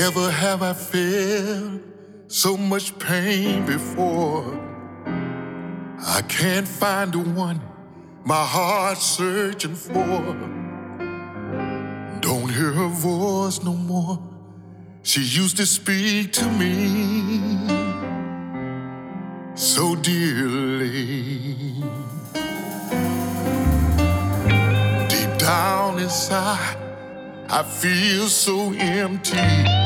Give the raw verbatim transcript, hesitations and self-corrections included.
Never have I felt so much pain before. I can't find the one my heart's searching for. Don't hear her voice no more. She used to speak to me so dearly. Deep down inside, I feel so empty.